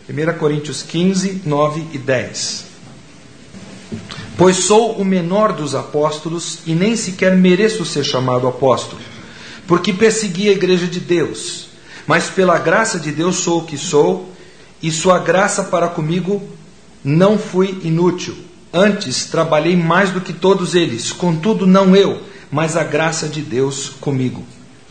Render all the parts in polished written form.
1 Coríntios 15, 9 e 10. Pois sou o menor dos apóstolos e nem sequer mereço ser chamado apóstolo, porque persegui a igreja de Deus. Mas pela graça de Deus sou o que sou, e sua graça para comigo não fui inútil. Antes trabalhei mais do que todos eles, contudo não eu, mas a graça de Deus comigo.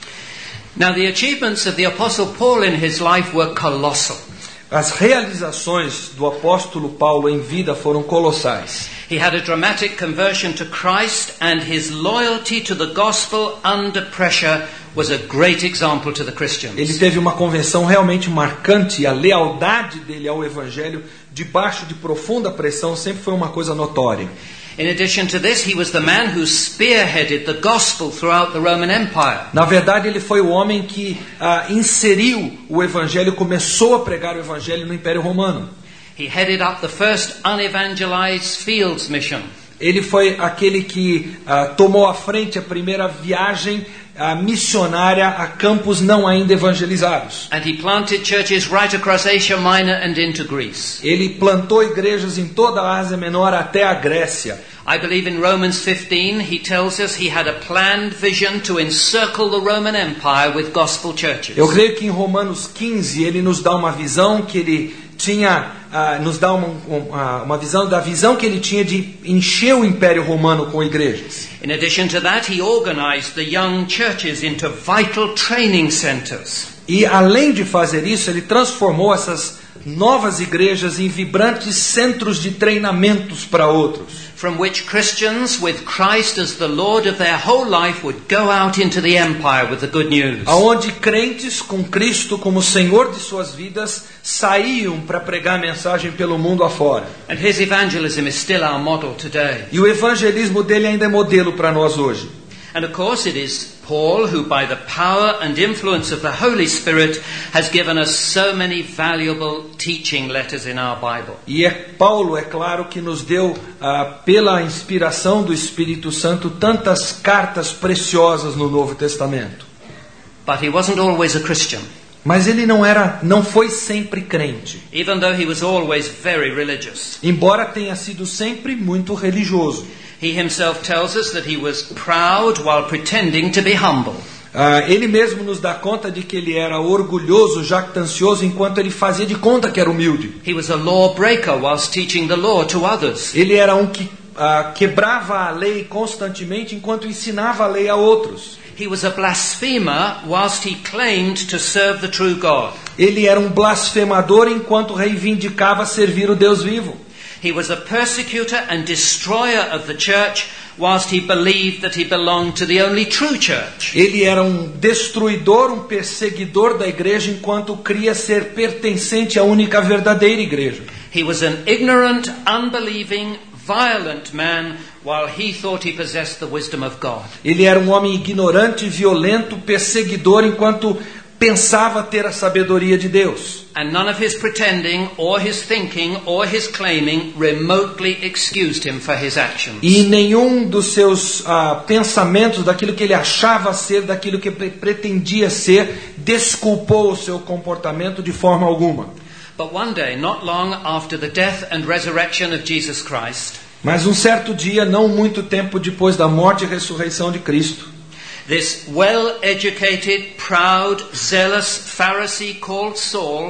Now the achievements of the Apostle Paul in his life were colossal. As realizações do apóstolo Paulo em vida foram colossais. He had a dramatic conversion to Christ, and his loyalty to the gospel under pressure was a great example to the Christians. Ele teve uma conversão realmente marcante, e a lealdade dele ao evangelho debaixo de profunda pressão sempre foi uma coisa notória. In addition to this, he was the man who spearheaded the gospel throughout the Roman Empire. Na verdade, ele foi o homem que inseriu o evangelho, começou a pregar o evangelho no Império Romano. He headed up the first unevangelized fields mission. Ele foi aquele que tomou à frente a primeira viagem missionária a campos não ainda evangelizados. And he planted churches right across Asia Minor and into Greece. Ele plantou igrejas em toda a Ásia Menor até a Grécia. I believe in Romans 15 he tells us he had a planned vision to encircle the Roman Empire with gospel churches. Eu creio que em Romanos 15 ele nos dá uma visão que ele tinha, nos dá uma visão da visão que ele tinha de encher o Império Romano com igrejas. In addition to that, he organized the young churches into vital training centers. E além de fazer isso, ele transformou essas novas igrejas em vibrantes centros de treinamentos para outros. From which Christians with Christ as the Lord of their whole life would go out into the empire with the good news. Aonde crentes com Cristo como Senhor de suas vidas saíam para pregar a mensagem pelo mundo afora. And his evangelism is still our model today. E o evangelismo dele ainda é modelo para nós hoje. And of course it is Paul who, by the power and influence of the Holy Spirit, has given us so many valuable teaching letters in our Bible. E Paulo, é claro, que nos deu, pela inspiração do Espírito Santo, tantas cartas preciosas no Novo Testamento. But he wasn't always a Christian. Mas ele não foi sempre crente. Even though he was always very religious. Embora tenha sido sempre muito religioso. He himself tells us that he was proud while pretending to be humble. Ele mesmo nos dá conta de que ele era orgulhoso, jactancioso, enquanto ele fazia de conta que era humilde. He was a lawbreaker whilst teaching the law to others. Ele era um que quebrava a lei constantemente enquanto ensinava a lei a outros. He was a blasphemer whilst he claimed to serve the true God. Ele era um blasfemador enquanto reivindicava servir o Deus vivo. He was a persecutor and destroyer of the church whilst he believed that he belonged to the only true church. Ele era um destruidor, um perseguidor da igreja enquanto cria ser pertencente à única verdadeira igreja. He was an ignorant, unbelieving, violent man while he thought he possessed the wisdom of God. Ele era um homem ignorante, violento, perseguidor enquanto pensava ter a sabedoria de Deus. And none of his pretending or his thinking or his claiming remotely excused him for his actions. E nenhum dos seus pensamentos, daquilo que ele achava ser, daquilo que pretendia ser, desculpou o seu comportamento de forma alguma. But one day, not long after the death and resurrection of Jesus Christ, mas um certo dia, não muito tempo depois da morte e ressurreição de Cristo, this well-educated, proud, zealous Pharisee called Saul,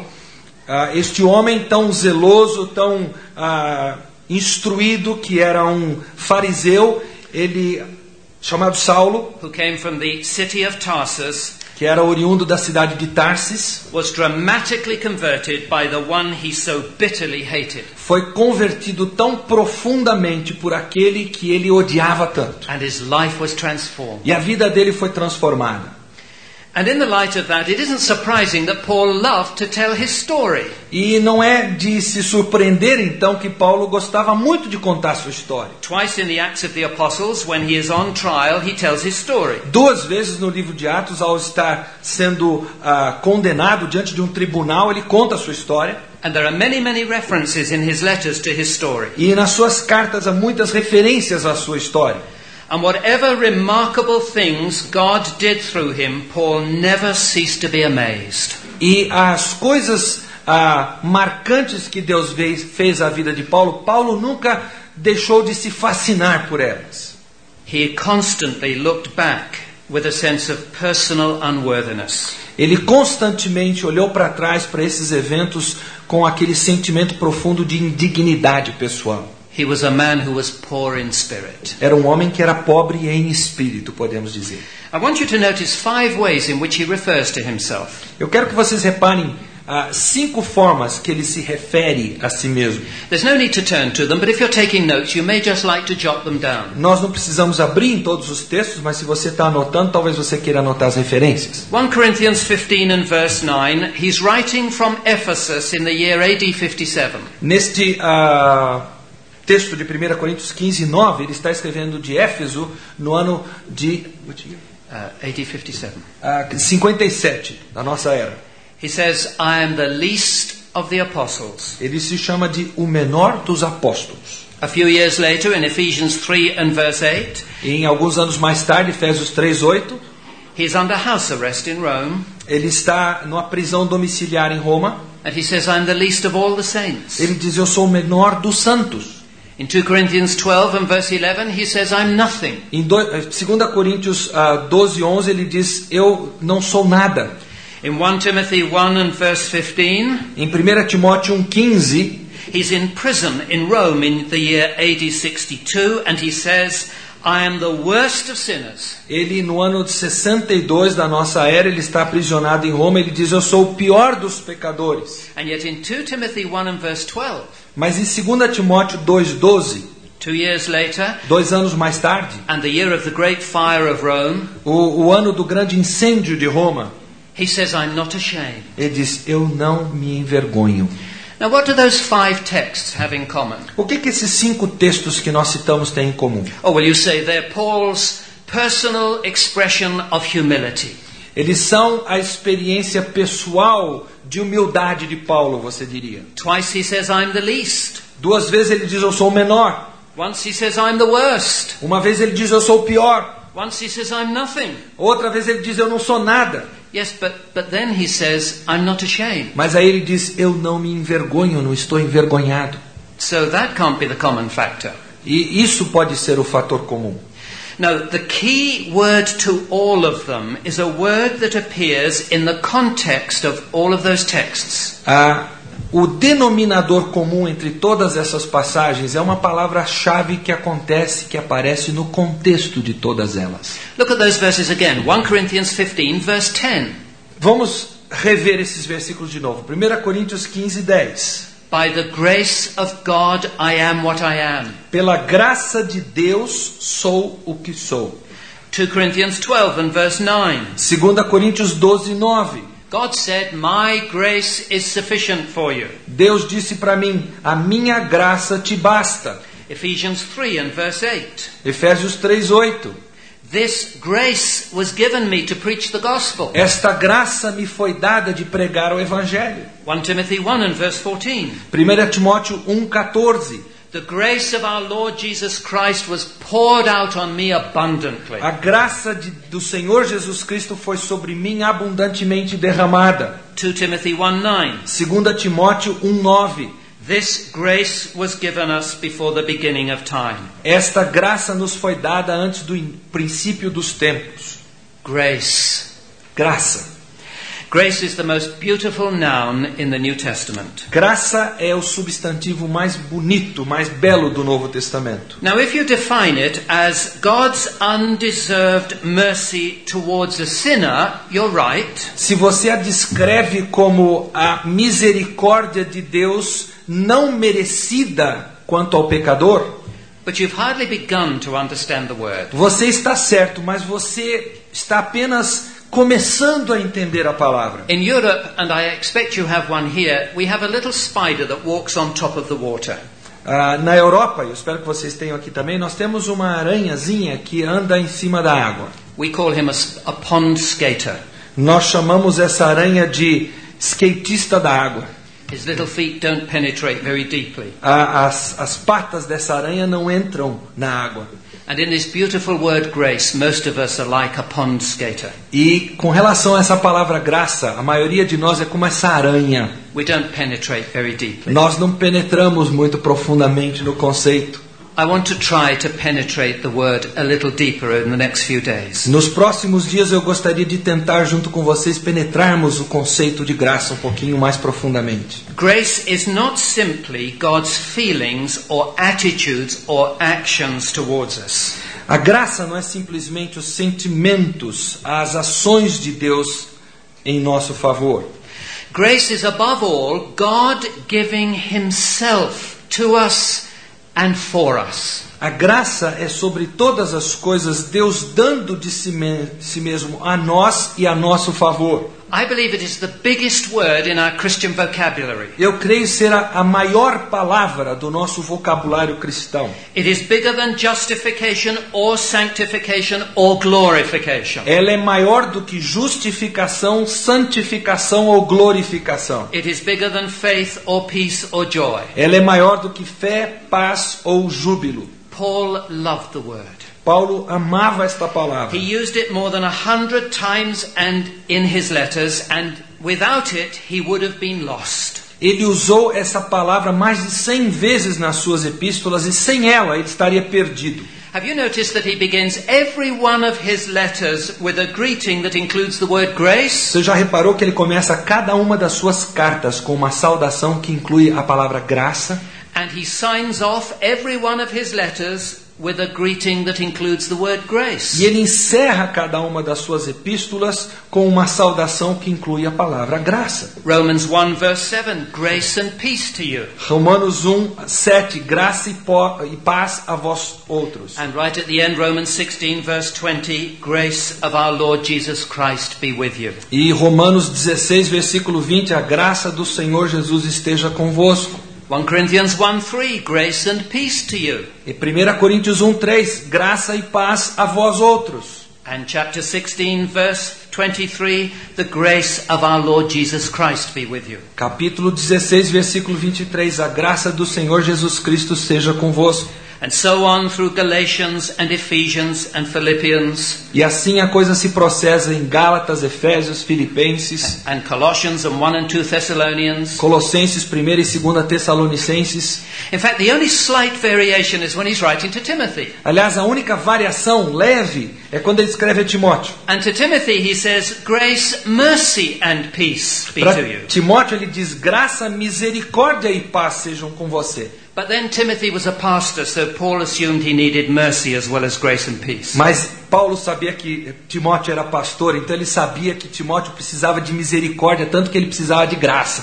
este homem tão zeloso, tão instruído, que era um fariseu, ele chamado Saulo, who came from the city of Tarsus, que era oriundo da cidade de Tarsis, was dramatically converted by the one he so bitterly hated. Foi convertido tão profundamente por aquele que ele odiava tanto. And his life was transformed. E a vida dele foi transformada. And in the light of that, it isn't surprising that Paul loved to tell his story. E não é de se surpreender então que Paulo gostava muito de contar sua história. Twice in the Acts of the Apostles, when he is on trial, he tells his story. 2 vezes no livro de Atos, ao estar sendo condenado diante de um tribunal, ele conta a sua história. And there are many, many references in his letters to his story. E nas suas cartas há muitas referências à sua história. And whatever remarkable things God did through him, Paul never ceased to be amazed. E as coisas marcantes que Deus fez à vida de Paulo, Paulo nunca deixou de se fascinar por elas. He constantly looked back with a sense of personal unworthiness. Ele constantemente olhou para trás para esses eventos com aquele sentimento profundo de indignidade pessoal. He was a man who was poor in spirit. Era um homem que era pobre em espírito, podemos dizer. I want you to notice 5 ways in which he refers to himself. Eu quero que vocês reparem 5 formas que ele se refere a si mesmo. There's no need to turn to them, but if you're taking notes, you may just like to jot them down. Nós não precisamos abrir em todos os textos, mas se você está anotando, talvez você queira anotar as referências. 1 Corinthians 15 and verse 9, he's writing from Ephesus in the year AD 57. Neste texto de 1 Coríntios 15, 9, ele está escrevendo de Éfeso no ano de AD 57. 57, da nossa era. He says, I am the least of the apostles. Ele se chama de o menor dos apóstolos. A few years later, in Ephesians 3 and verse 8, E em alguns anos mais tarde, Efésios 3:8, he's under house arrest in Rome, ele está numa prisão domiciliar em Roma. and he says, I'm the least of all the saints. Ele diz, eu sou o menor dos santos. In 2 Corinthians 12 and verse 11, he says, I'm nothing. Em 2 Coríntios 12:11, ele diz, eu não sou nada. In 1 Timothy 1 and verse 15, Em 1 Timóteo 1:15, he's in prison in Rome in the year AD 62, and he says, I am the worst of sinners. ele no ano de 62 da nossa era, ele está aprisionado em Roma, ele diz, eu sou o pior dos pecadores. And yet in 2 Timothy 1 and verse 12, Mas em 2 Timóteo 2:12, 2 years later, 2 anos mais tarde, and the year of the great fire of Rome, o ano do grande incêndio de Roma, he says, I'm not ashamed. ele diz, eu não me envergonho. Now what do those 5 texts have in common? O que esses 5 textos que nós citamos têm em comum? Oh, well, you say they're Paul's personal expression of humility. Eles são a experiência pessoal de humildade de Paulo, você diria. Twice he says, I'm the least. 2 vezes ele diz, eu sou o menor. Once he says, I'm the worst. Uma vez ele diz, eu sou o pior. Once he says, I'm nothing. Outra vez ele diz, eu não sou nada. Yes, but then he says, I'm not ashamed. Mas aí ele diz, eu não me envergonho, não estou envergonhado. So that can't be the common factor. E isso pode ser o fator comum. No, the key word to all of them is a word that appears in the context of all of those texts. O denominador comum entre todas essas passagens é uma palavra-chave que aparece no contexto de todas elas. Look at those verses again. 1 Corinthians 15, verse 10. Vamos rever esses versículos de novo. 1 Coríntios 15:10. By the grace of God, I am what I am. Pela graça de Deus, sou o que sou. 2 Corinthians 12 and verse 9. 2 Coríntios 12:9. God said, my grace is sufficient for you. Deus disse para mim, a minha graça te basta. Ephesians 3 and verse 8. Efésios 3:8. This grace was given me to preach the gospel. Esta graça me foi dada de pregar o evangelho. 1 Timothy 1 and verse 14. 1 Timóteo 1:14. The grace of our Lord Jesus Christ was poured out on me abundantly. A graça do Senhor Jesus Cristo foi sobre mim abundantemente derramada. 2 Timothy 1:9. 2 Timóteo 1:9. This grace was given us before the beginning of time. Esta graça nos foi dada antes do princípio dos tempos. Grace. Graça. Grace is the most beautiful noun in the New Testament. Graça é o substantivo mais bonito, mais belo do Novo Testamento. Now, if you define it as God's undeserved mercy towards a sinner, you're right. Se você a descreve como a misericórdia de Deus não merecida quanto ao pecador, But you've hardly begun to understand the word. você está certo, mas você está apenas começando a entender a palavra. In Europe, and I expect you have one here, we have a little spider that walks on top of the water. Na Europa, eu espero que vocês tenham aqui também, nós temos uma aranhazinha que anda em cima da água. We call him a pond skater. Nós chamamos essa aranha de skatista da água. His little feet don't penetrate very deeply. As patas dessa aranha não entram na água. And in this beautiful word grace, most of us are like a pond skater. E com relação a essa palavra graça, a maioria de nós é como essa aranha. We don't penetrate very deeply. Nós não penetramos muito profundamente no conceito. I want to try to penetrate the word a little deeper in the next few days. Nos próximos dias eu gostaria de tentar junto com vocês penetrarmos o conceito de graça um pouquinho mais profundamente. Grace is not simply God's feelings or attitudes or actions towards us. A graça não é simplesmente os sentimentos, as ações de Deus em nosso favor. Grace is above all God giving himself to us and for us. A graça é sobre todas as coisas Deus dando de si mesmo a nós e a nosso favor. I believe it is the biggest word in our Christian vocabulary. Eu creio ser a maior palavra do nosso vocabulário cristão. It is bigger than justification or sanctification or glorification. Ela é maior do que justificação, santificação ou glorificação. It is bigger than faith or peace or joy. Ela é maior do que fé, paz ou júbilo. Paul loved the word. Paulo amava esta palavra. He used it more than 100 times and in his letters, and without it he would have been lost. Ele usou essa palavra mais de 100 vezes nas suas epístolas e sem ela ele estaria perdido. Have you noticed that he begins every one of his letters with a greeting that includes the word grace? Você já reparou que ele começa cada uma das suas cartas com uma saudação que inclui a palavra graça? And he signs off every one of his letters with a greeting that includes the word grace. E ele encerra cada uma das suas epístolas com uma saudação que inclui a palavra graça. Romans 1 verse 7, grace and peace to you. Romanos 1:7, graça e paz a vós outros. And right at the end, Romans 16 verse 20, grace of our Lord Jesus Christ be with you. E Romanos 16, versículo 20, a graça do Senhor Jesus esteja convosco. 1 Corinthians 1:3, grace and peace to you. E 1 Coríntios 1:3, graça e paz a vós outros. And chapter 16 verse 23, the grace of our Lord Jesus Christ be with you. Capítulo 16, versículo 23, a graça do Senhor Jesus Cristo seja convosco. And so on through Galatians and Ephesians and Philippians. E assim a coisa se processa em Gálatas, Efésios, Filipenses, And Colossians and 1 and 2 Thessalonians. Colossenses, 1 e 2 Tessalonicenses. In fact, the only slight variation is when he's writing to Timothy. Aliás, a única variação leve é quando ele escreve a Timóteo. And to Timothy he says, grace, mercy and peace be Para to you. Timóteo ele diz, graça, misericórdia e paz sejam com você. But then Timothy was a pastor, so Paul assumed he needed mercy as well as grace and peace. Mas Paulo sabia que Timóteo era pastor, então ele sabia que Timóteo precisava de misericórdia, tanto que ele precisava de graça.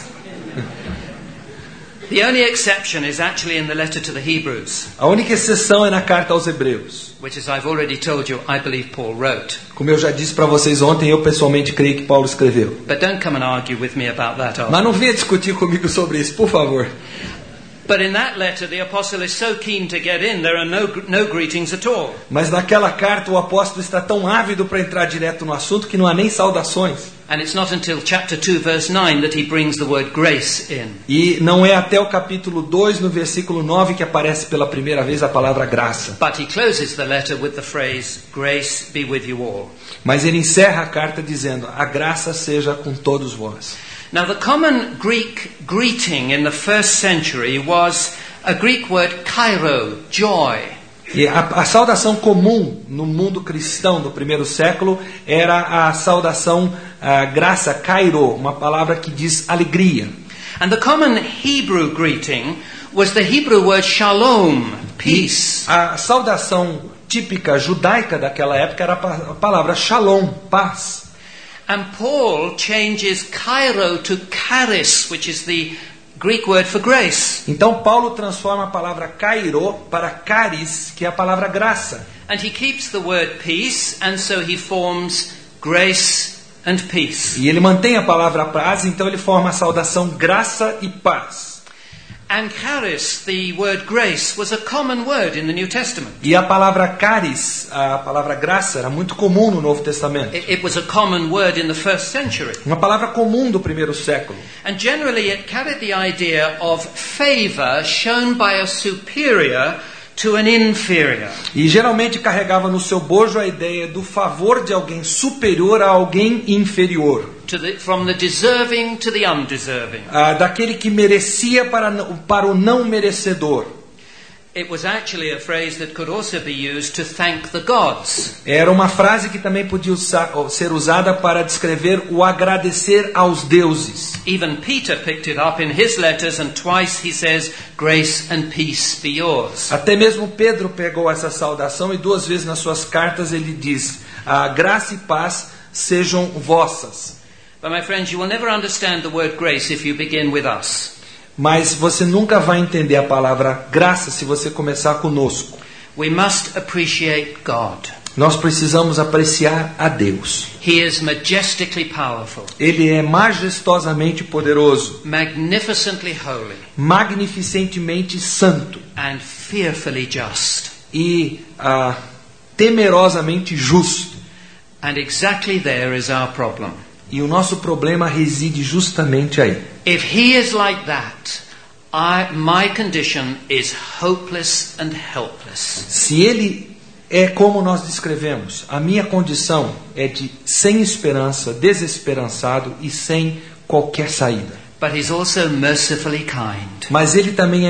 The only exception is actually in the letter to the Hebrews, A única exceção é na carta aos Hebreus. which, as I've already told you, I believe Paul wrote. Como eu já disse para vocês ontem, eu pessoalmente creio que Paulo escreveu. But don't come and argue with me about that. Mas não venha discutir comigo sobre isso, por favor. But in that letter, the apostle is so keen to get in, there are no greetings at all. Mas naquela carta o apóstolo está tão ávido para entrar direto no assunto que não há nem saudações. And it's not until chapter 2, verse 9 that he brings the word grace in. E não é até o capítulo 2, no versículo 9, que aparece pela primeira vez a palavra graça. But he closes the letter with the phrase, grace be with you all. Mas ele encerra a carta dizendo, a graça seja com todos vós. Now, the common Greek greeting in the first century was a Greek word kairo, joy. E a saudação comum no mundo cristão do primeiro século era a saudação graça, kairo, uma palavra que diz alegria. And the common Hebrew greeting was the Hebrew word shalom, peace. A saudação típica judaica daquela época era a palavra shalom, paz. And Paul changes kairo to charis, which is the Greek word for grace. Então Paulo transforma a palavra kairo para charis, que é a palavra graça. And he keeps the word peace, and so he forms grace and peace. E ele mantém a palavra paz, então ele forma a saudação graça e paz. And charis, the word grace, was a common word in the New Testament. E a palavra charis, a palavra graça, era muito comum no Novo Testamento. It was a common word in the first century. Uma palavra comum do primeiro século. And generally it carried the idea of favor shown by a superior to an inferior. E geralmente carregava no seu bojo a ideia do favor de alguém superior a alguém inferior. From the deserving to the undeserving. Daquele que merecia para o não merecedor. It was actually a phrase that could also be used to thank the gods. Era uma frase que também podia ser usada para descrever o agradecer aos deuses. Even Peter picked it up in his letters, and twice he says, "Grace and peace be yours." Até mesmo Pedro pegou essa saudação e 2 vezes nas suas cartas ele diz: graça e paz sejam vossas. But my friends, you will never understand the word grace if you begin with us. Mas você nunca vai entender a palavra graça se você começar conosco. We must appreciate God. Nós precisamos apreciar a Deus. He is majestically powerful. Ele é majestosamente poderoso. Magnificently holy. Magnificentemente santo. And fearfully just. E temerosamente justo. And exactly there is our problem. E o nosso problema reside justamente aí. If he is like that, my condition is hopeless and helpless. Se ele é como nós descrevemos, a minha condição é de sem esperança, desesperançado e sem qualquer saída. But he's also mercifully kind. Mas ele também é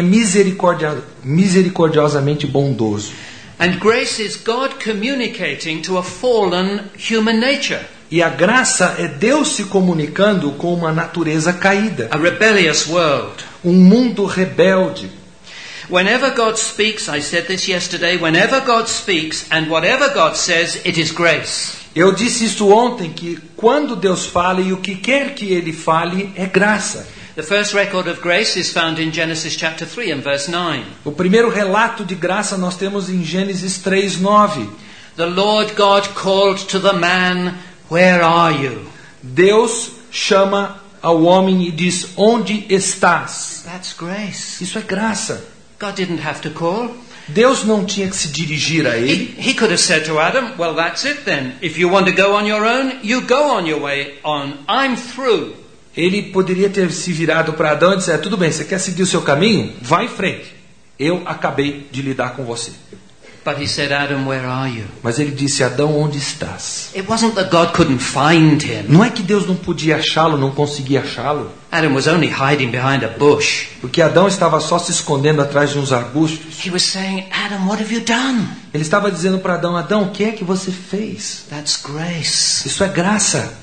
misericordiosamente bondoso. And grace is God communicating to a fallen human nature. E a graça é Deus se comunicando com uma natureza caída. A rebellious world. Um mundo rebelde. Whenever God speaks, I said this yesterday, whenever God speaks and whatever God says, it is grace. Eu disse isso ontem, que quando Deus fala e o que quer que Ele fale é graça. The first record of grace is found in Genesis chapter 3 and verse 9. O primeiro relato de graça nós temos em Gênesis 3:9. The Lord God called to the man, "Where are you?" Deus chama ao homem e diz: onde estás? That's grace. Isso é graça. God didn't have to call. Deus não tinha que se dirigir a ele. He could have said to Adam, "Well, that's it then. If you want to go on your own, you go on your way on. I'm through." Ele poderia ter se virado para Adão e dizer: tudo bem, você quer seguir o seu caminho? Vá em frente. Eu acabei de lidar com você. But he said, "Adam, where are you?" Mas ele disse: Adão, onde estás? It wasn't that God couldn't find him. Não é que Deus não podia achá-lo, não conseguia achá-lo. Adam was only hiding behind a bush. Porque Adão estava só se escondendo atrás de uns arbustos. He was saying, "Adam, what have you done?" Ele estava dizendo para Adão: Adão, o que é que você fez? That's grace. Isso é graça.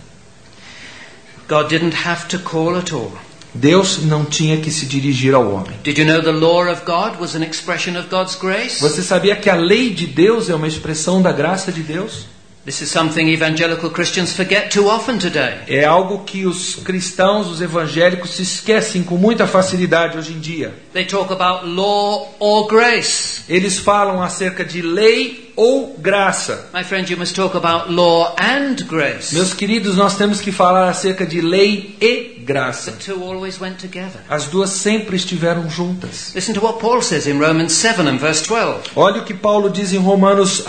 God didn't have to call at all. Deus não tinha que se dirigir ao homem. Did you know the law of God was an expression of God's grace? Você sabia que a lei de Deus é uma expressão da graça de Deus? This is something evangelical Christians forget too often today. É algo que os cristãos, os evangélicos, se esquecem com muita facilidade hoje em dia. They talk about law or grace. Eles falam acerca de lei ou graça. My friend, you must talk about law and grace. Meus queridos, nós temos que falar acerca de lei e graça. The two always went together. As duas sempre estiveram juntas. Listen to what Paul says in Romans 7 and verse 12. Olha o que Paulo diz em Romanos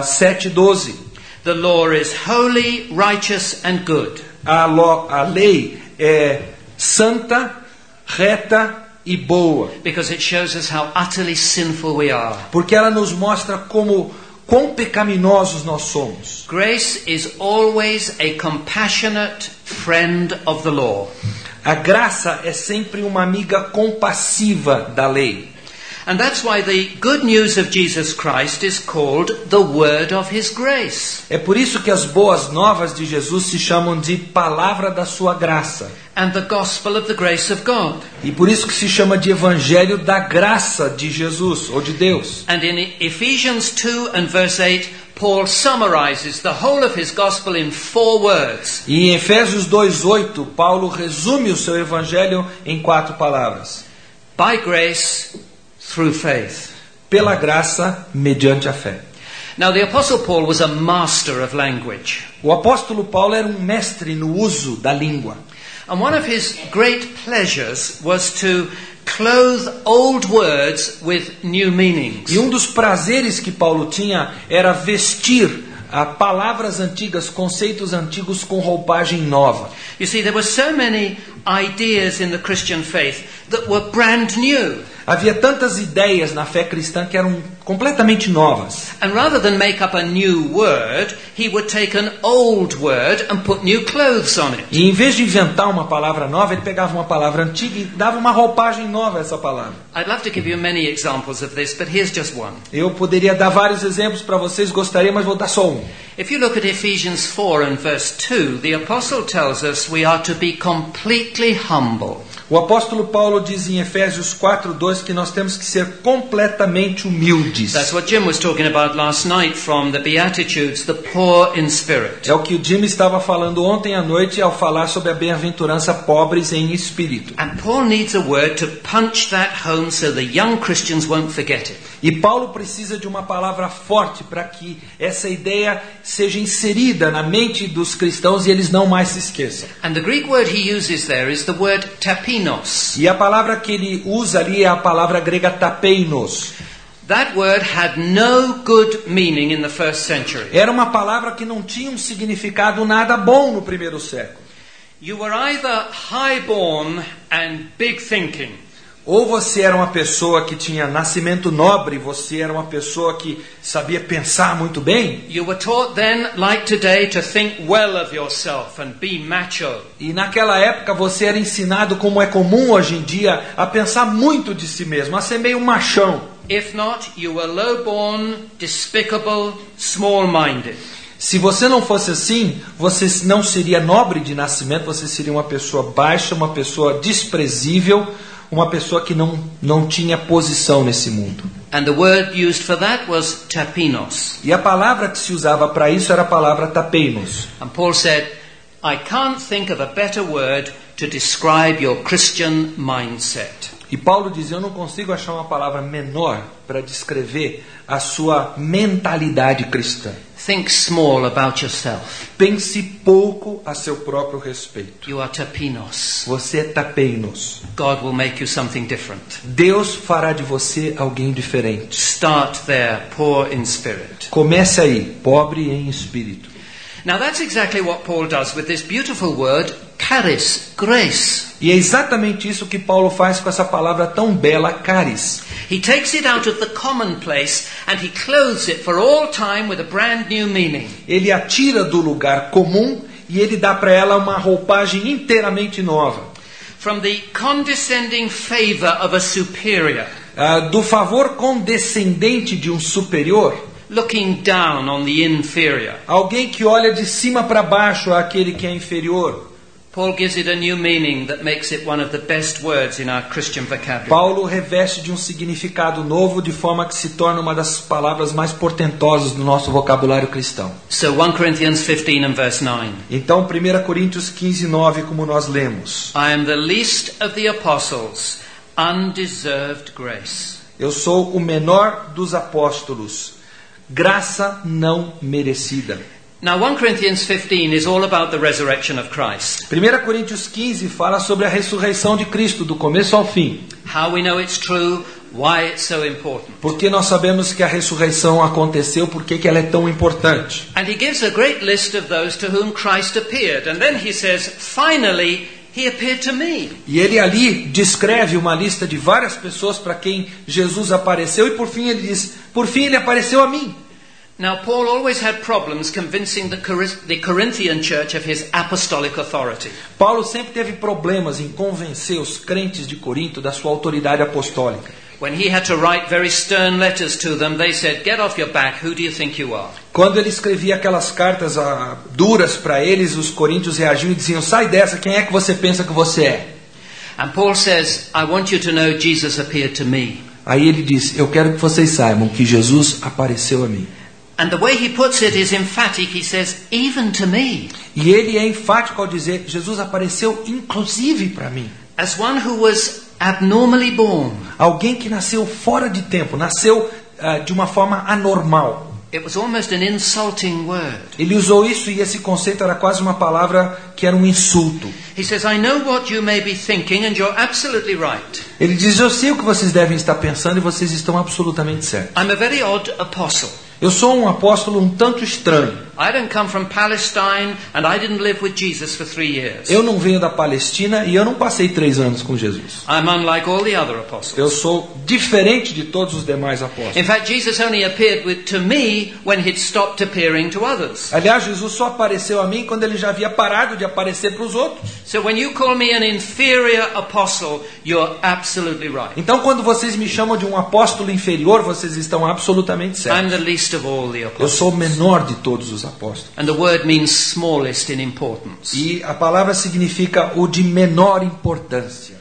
7:12. The law is holy, righteous and good. A lei é santa, reta e boa. Because it shows us how utterly sinful we are. Porque ela nos mostra quão pecaminosos nós somos. Grace is always a compassionate friend of the law. A graça é sempre uma amiga compassiva da lei. And that's why the good news of Jesus Christ is called the word of his grace. É por isso que as boas novas de Jesus se chamam de palavra da sua graça. And the gospel of the grace of God. E por isso que se chama de evangelho da graça de Jesus ou de Deus. And in Ephesians 2 and verse 8, Paul summarizes the whole of his gospel in 4 words. E em Efésios 2:8, Paulo resume o seu evangelho em 4 palavras. By grace, through faith. Pela graça, mediante a fé. Now the Apostle Paul was a master of language. O apóstolo Paulo era um mestre no uso da língua. And one of his great pleasures was to clothe old words with new meanings. E um dos prazeres que Paulo tinha era vestir palavras antigas, conceitos antigos com roupagem nova. You see, there were so many ideas in the Christian faith that were brand new. Havia tantas ideias na fé cristã que eram completamente novas. And rather than make up a new word, he would take an old word and put new clothes on it. E em vez de inventar uma palavra nova, ele pegava uma palavra antiga e dava uma roupagem nova a essa palavra. I'd love to give you many examples of this, but here's just one. Eu poderia dar vários exemplos para vocês, gostaria, mas vou dar só um. If you look at Ephesians 4 and verse 2, the apostle tells us we are to be completely humble. O apóstolo Paulo diz em Efésios 4:2 que nós temos que ser completamente humildes. That's what Jim was talking about last night from the Beatitudes, the poor in spirit. É o que o Jim estava falando ontem à noite ao falar sobre a bem-aventurança pobres em espírito. And Paul needs a word to punch that home so the young Christians won't forget it. E Paulo precisa de uma palavra forte para que essa ideia seja inserida na mente dos cristãos e eles não mais se esqueçam. And the Greek word he uses there is the word tapinos. E a palavra que ele usa ali é a palavra grega tapeinos. That word had no good meaning in the first century. Era uma palavra que não tinha um significado nada bom no primeiro século. You were either highborn and big thinking. Ou você era uma pessoa que tinha nascimento nobre, você era uma pessoa que sabia pensar muito bem. You were taught then, like today, to think well of yourself and be macho. E naquela época você era ensinado, como é comum hoje em dia, a pensar muito de si mesmo, a ser meio machão. If not, you were low-born, despicable, small-minded. Se você não fosse assim, você não seria nobre de nascimento, você seria uma pessoa baixa, uma pessoa desprezível, uma pessoa que não tinha posição nesse mundo. And the word used for that was tapinos. E a palavra que se usava para isso era a palavra tapeinos. And Paul said, I can't think of a better word to describe your Christian mindset. E Paulo diz, eu não consigo achar uma palavra menor para descrever a sua mentalidade cristã. Think small about yourself. Pense pouco a seu próprio respeito. You are tapinos. Você é tapeinos. God will make you something different. Deus fará de você alguém diferente. Start there, poor in spirit. Comece aí, pobre em espírito. Now that's exactly what Paul does with this beautiful word, charis, grace. E é exatamente isso que Paulo faz com essa palavra tão bela, charis. He takes it out of the commonplace and he clothes it for all time with a brand new meaning. Ele a tira do lugar comum e ele dá para ela uma roupagem inteiramente nova. From the condescending favor of a superior. Do favor condescendente de um superior. Looking down on the inferior. Alguém que olha de cima para baixo àquele que é inferior. Paul gives it a new meaning that makes it one of the best words in our Christian vocabulary. Paulo reveste de um significado novo de forma que se torna uma das palavras mais portentosas do nosso vocabulário cristão. So 1 Corinthians 15 and verse 9. Então 1 Coríntios 15:9, como nós lemos. I am the least of the apostles, undeserved grace. Eu sou o menor dos apóstolos, graça não merecida. Now 1 Corinthians 15 is all about the resurrection of Christ. 1 Coríntios 15 fala sobre a ressurreição de Cristo, do começo ao fim. How we know it's true, why it's so important. Porque nós sabemos que a ressurreição aconteceu, por que ela é tão importante. And he gives a great list of those to whom Christ appeared. And then he says, finally, he appeared to me. E ele ali descreve uma lista de várias pessoas para quem Jesus apareceu, e por fim ele diz, por fim ele apareceu a mim. Now, Paul always had problems convincing the Corinthian church of his apostolic authority. Paulo sempre teve problemas em convencer os crentes de Corinto da sua autoridade apostólica. When he had to write very stern letters to them, they said, "Get off your back, who do you think you are?" Quando ele escrevia aquelas cartas duras para eles, os coríntios reagiam e diziam, sai dessa, quem é que você pensa que você é? And Paul says, I want you to know Jesus appeared to me. Aí ele diz, eu quero que vocês saibam que Jesus apareceu a mim. And the way he puts it is emphatic. He says, even to me. E ele é enfático ao dizer, Jesus apareceu inclusive para mim. As one who was abnormally born. Alguém que nasceu fora de tempo, nasceu de uma forma anormal. It was almost an insulting word. Ele usou isso e esse conceito era quase uma palavra que era um insulto. He says, I know what you may be thinking and you're absolutely right. Ele diz, eu sei o que vocês devem estar pensando e vocês estão absolutamente certos. I'm a very odd apostle. Eu sou um apóstolo um tanto estranho. I don't come from Palestine and I didn't live with Jesus for 3 years. Eu não venho da Palestina e eu não passei 3 anos com Jesus. I'm unlike all the other apostles. Eu sou diferente de todos os demais apóstolos. In fact, Jesus only appeared to me when he'd stopped appearing to others. Aliás, Jesus só apareceu a mim quando ele já havia parado de aparecer para os outros. So when you call me an inferior apostle, you're absolutely right. Então, quando vocês me chamam de um apóstolo inferior, vocês estão absolutamente I'm certos. the least of all the Eu apostles. sou o menor de todos os apóstolos. And the word means smallest in importance. E a palavra significa o de menor importância.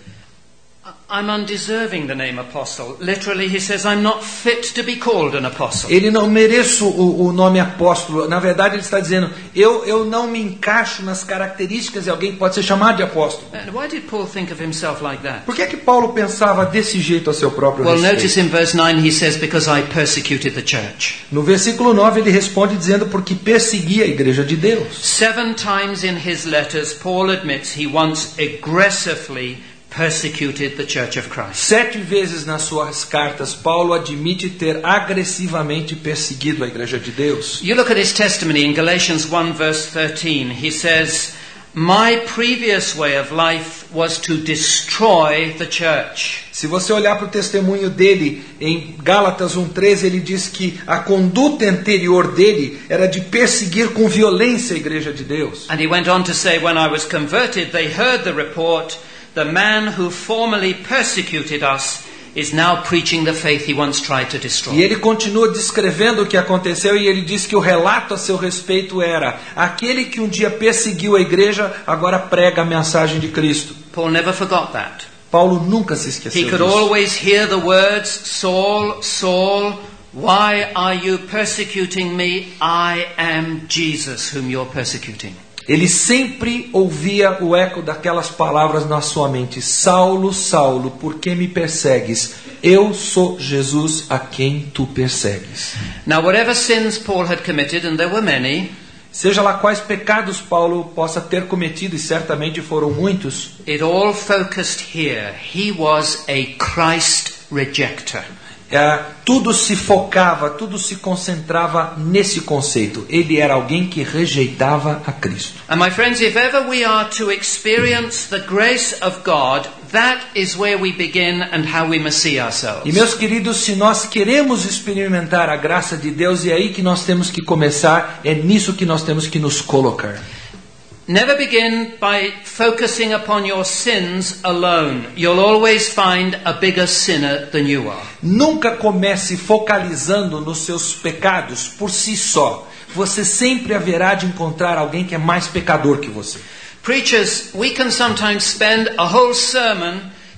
I'm undeserving the name apostle. Literally, he says, I'm not fit to be called an apostle. Ele não mereço o nome apóstolo. Na verdade, ele está dizendo, eu não me encaixo nas características de alguém que pode ser chamado de apóstolo. And why did Paul think of himself like that? Por que é que Paulo pensava desse jeito a seu próprio Well, respeito? notice in verse 9 he says, because I persecuted the church. No versículo 9 ele responde dizendo, porque persegui a igreja de Deus. 7 times in his letters, Paul admits he once aggressively persecuted the church of Christ. 7 vezes nas suas cartas, Paulo admite ter agressivamente perseguido a igreja de Deus. You look at his testimony in Galatians 1 verse 13. He says, my previous way of life was to destroy the church. Se você olhar para o testemunho dele em Gálatas 1:13, ele diz que a conduta anterior dele era de perseguir com violência a igreja de Deus. And he went on to say, when I was converted, they heard the report, the man who formerly persecuted us is now preaching the faith he once tried to destroy. E ele continua descrevendo o que aconteceu e ele diz que o relato a seu respeito era: aquele que um dia perseguiu a igreja, agora prega a mensagem de Cristo. Paul never forgot that. Paulo nunca se He esqueceu could disso. always hear the words, Saul, Saul, why are you persecuting me? I am Jesus whom you're persecuting. Ele sempre ouvia o eco daquelas palavras na sua mente: Saulo, Saulo, por que me persegues? Eu sou Jesus a quem tu persegues. Now, whatever sins Paul had committed, and there were many, Seja lá quais pecados Paulo possa ter cometido, e certamente foram muitos, it all focused here. He was a Christ rejecter. tudo se focava, tudo se concentrava nesse conceito. Ele era alguém que rejeitava a Cristo. And my friends, if ever we are to experience the grace of God, that is where we begin and how we must see ourselves. E meus queridos, se nós queremos experimentar a graça de Deus, é aí que nós temos que começar, é nisso que nós temos que nos colocar. Never begin by focusing upon your sins alone. You'll always find a bigger sinner than you are. Nunca comece focalizando nos seus pecados por si só. Você sempre haverá de encontrar alguém que é mais pecador que você. Preachers, we can sometimes spend a whole sermon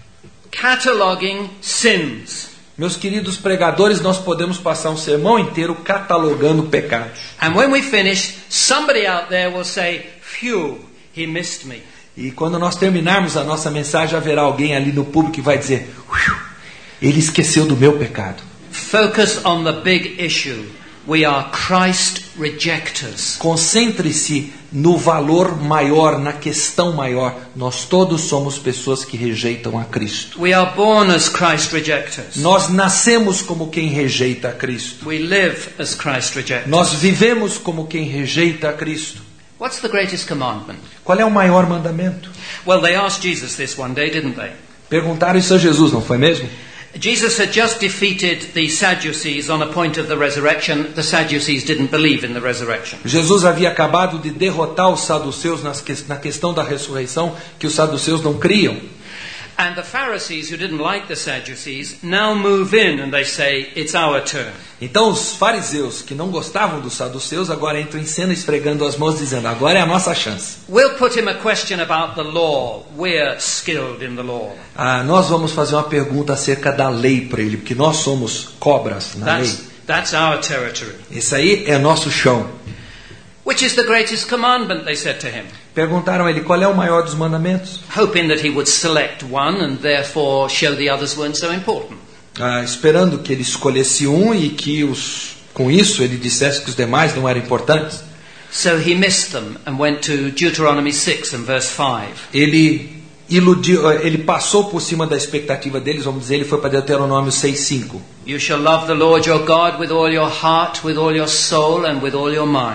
cataloging sins. Meus queridos pregadores, nós podemos passar um sermão inteiro catalogando pecados. And when we finish, somebody out there will say, phew, he missed me. E quando nós terminarmos a nossa mensagem, haverá alguém ali no público que vai dizer: ele esqueceu do meu pecado. Focus on the big issue. We are Christ rejectors. Concentre-se no valor maior, na questão maior. Nós todos somos pessoas que rejeitam a Cristo. We are born as Christ rejectors. Nós nascemos como quem rejeita a Cristo. We live as Christ rejectors. Nós vivemos como quem rejeita a Cristo. What's the greatest commandment? Qual é o maior mandamento? Well, they asked Jesus this one day, didn't they? Perguntaram isso a Jesus, não foi mesmo? Jesus had just defeated the Sadducees on a point of the resurrection. The Sadducees didn't believe in the resurrection. Jesus havia acabado de derrotar os saduceus na questão da ressurreição, que os saduceus não criam. And the Pharisees, who didn't like the Sadducees, now move in and they say, it's our turn. Então os fariseus, que não gostavam dos saduceus, agora entram em cena esfregando as mãos, dizendo: agora é a nossa chance. We'll put him a question about the law. We're skilled in the law. Nós vamos fazer uma pergunta acerca da lei para ele, porque nós somos cobras na lei. That's our territory. Esse aí é nosso chão. Which is the greatest commandment, they said to him. Perguntaram a ele: qual é o maior dos mandamentos? Hoping that he would select one and therefore show the others weren't so important. Esperando que ele escolhesse um e que com isso ele dissesse que os demais não eram importantes. So he missed them and went to Deuteronomy 6 and verse 5. Ele iludiu, ele passou por cima da expectativa deles, vamos dizer, ele foi para Deuteronômio 6:5. You shall love the Lord your God with all your heart, with all your soul and with all your mind.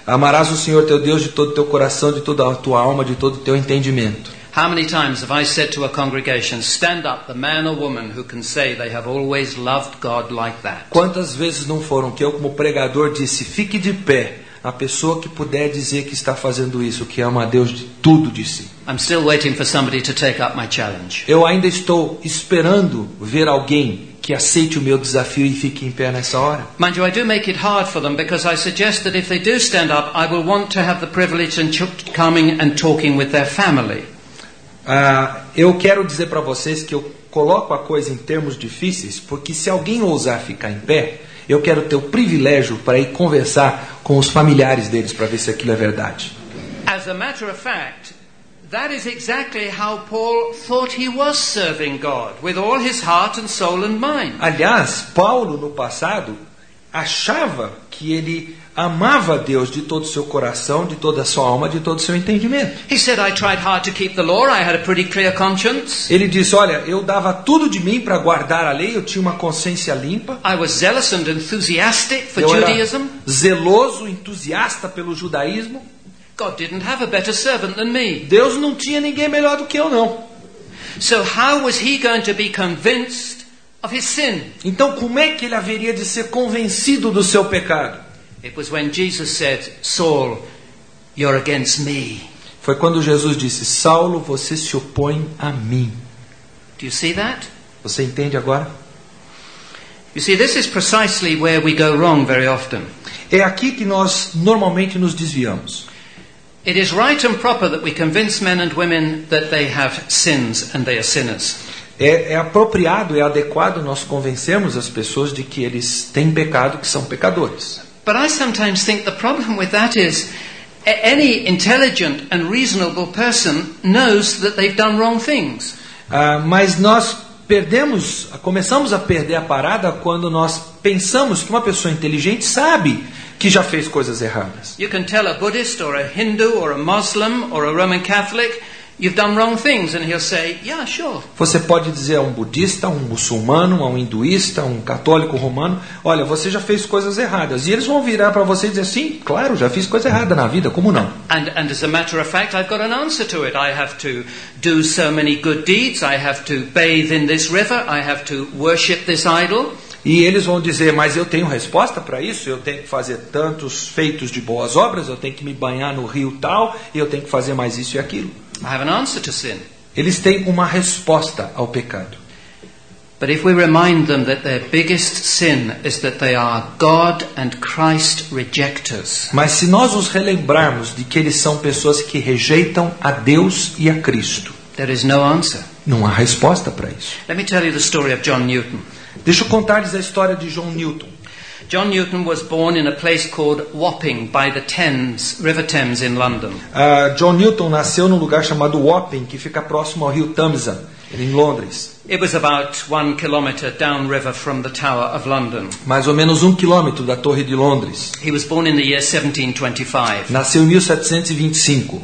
Amarás o Senhor teu Deus de todo o teu coração, de toda a tua alma, de todo o teu entendimento. How many times have I said to a congregation, stand up the man or woman who can say they have always loved God like that? Quantas vezes não foram que eu, como pregador, disse, fique de pé, a pessoa que puder dizer que está fazendo isso, que ama a Deus de tudo de si. I'm still waiting for somebody to take up my challenge. Eu ainda estou esperando ver alguém que aceite o meu desafio e fique em pé nessa hora. Mind you, I do make it hard for them because I suggest that if they do stand up, I will want to have the privilege of coming and talking with their family. Eu quero dizer para vocês que eu coloco a coisa em termos difíceis, porque se alguém ousar ficar em pé, eu quero ter o privilégio para ir conversar com os familiares deles para ver se aquilo é verdade. As a matter of fact, that is exactly how Paul thought he was serving God, with all his heart and soul and mind. Aliás, Paulo no passado achava que ele amava Deus de todo o seu coração, de toda a sua alma, de todo o seu entendimento. He said, I tried hard to keep the law, I had a pretty clear conscience. Ele disse, olha, eu dava tudo de mim para guardar a lei, eu tinha uma consciência limpa. I was zealous and enthusiastic for Eu era Judaism. zeloso, entusiasta pelo judaísmo. God didn't have a better servant than me. Deus não tinha ninguém melhor do que eu, não. So how was he going to be convinced of his sin? Então, como é que ele haveria de ser convencido do seu pecado? It was when Jesus said, Saul, you're against me. Foi quando Jesus disse, Saulo, você se opõe a mim. Do you see that? Você entende agora? You see, this is precisely where we go wrong very often. É aqui que nós normalmente nos desviamos. It is right and proper that we convince men and women that they have sins and they are sinners. É apropriado, é adequado nós convencermos as pessoas de que eles têm pecado, que são pecadores. But I sometimes think the problem with that is any intelligent and reasonable person knows that they've done wrong things. Mas nós começamos a perder a parada quando nós pensamos que uma pessoa inteligente sabe que já fez coisas erradas. You can tell a Buddhist or a Hindu or a Muslim or a Roman Catholic, you've done wrong things, and he'll say, yeah, sure. Você pode dizer a um budista, a um muçulmano, a um hinduísta, a um católico romano, olha, você já fez coisas erradas. E eles vão virar para você e dizer, sim, claro, já fiz coisa errada na vida, como não? And as a matter of fact, I've got an answer to it. I have to do so many good deeds, I have to bathe in this river, I have to worship this idol. E eles vão dizer, mas eu tenho resposta para isso, eu tenho que fazer tantos feitos de boas obras, eu tenho que me banhar no rio tal, e eu tenho que fazer mais isso e aquilo. I have an answer to sin. Eles têm uma resposta ao pecado. But if we remind them that their biggest sin is that they are God and Christ rejectors. Mas se nós os relembrarmos de que eles são pessoas que rejeitam a Deus e a Cristo, There is no answer. não há resposta para isso. Let me tell you the story of John Newton. Deixa eu contar-lhes a história de John Newton. John Newton was born in a place called Wapping by the Thames, River Thames in London. John Newton nasceu num lugar chamado Wapping, que fica próximo ao rio Tâmisa, em Londres. It was about 1 kilometre downriver from the Tower of London. Mais ou menos 1 quilômetro da Torre de Londres. He was born in the year 1725. Nasceu em 1725.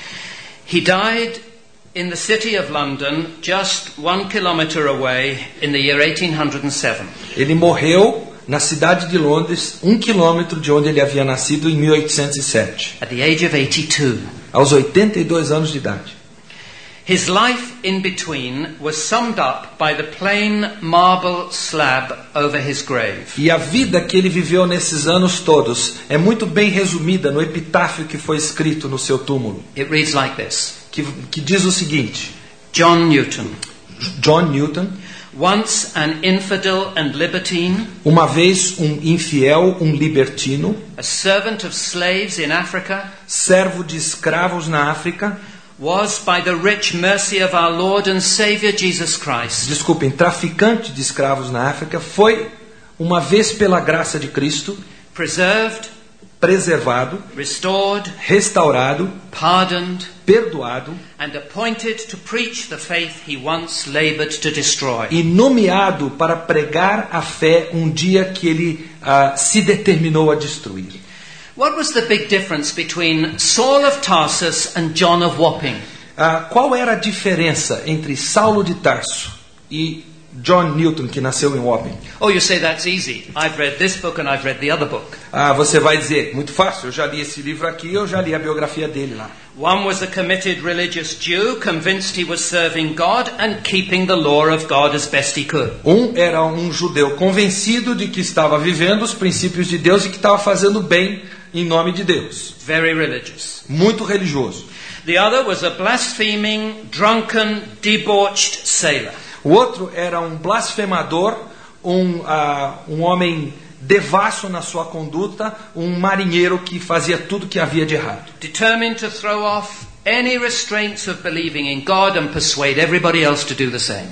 He died in the city of London, just 1 kilometre away, in the year 1807. Ele morreu na cidade de Londres, 1 quilômetro de onde ele havia nascido, em 1807. At the age of 82. Aos 82 anos de idade. His life in between was summed up by the plain marble slab over his grave. E a vida que ele viveu nesses anos todos é muito bem resumida no epitáfio que foi escrito no seu túmulo. It reads like this. Que diz o seguinte: John Newton, John Newton, once an infidel and libertine, uma vez um infiel, um libertino, a servant of slaves in Africa, servo de escravos na África, was by the rich mercy of our Lord and Savior Jesus Christ, desculpem, traficante de escravos na África, foi uma vez pela graça de Cristo, preserved, preservado, restored, restaurado, pardoned, perdoado and appointed to preach the faith he once labored to destroy. e nomeado para pregar a fé um dia que ele se determinou a destruir. What was the big difference between Saul of Tarsus and John of Wapping? Qual era a diferença entre Saulo de Tarso e John Newton, que nasceu em Wapping. Oh, you say that's easy. I've read this book and I've read the other book. Você vai dizer, muito fácil, eu já li esse livro aqui, eu já li a biografia dele lá. One was a committed religious Jew, convinced he was serving God and keeping the law of God as best he could. Era um judeu convencido de que estava vivendo os princípios de Deus e que estava fazendo bem em nome de Deus. Very religious. Muito religioso. The other was a blaspheming, drunken, debauched sailor. O outro era um blasfemador, um homem devasso na sua conduta, um marinheiro que fazia tudo que havia de errado. Determined to throw off any restraints of believing in God and persuade everybody else to do the same.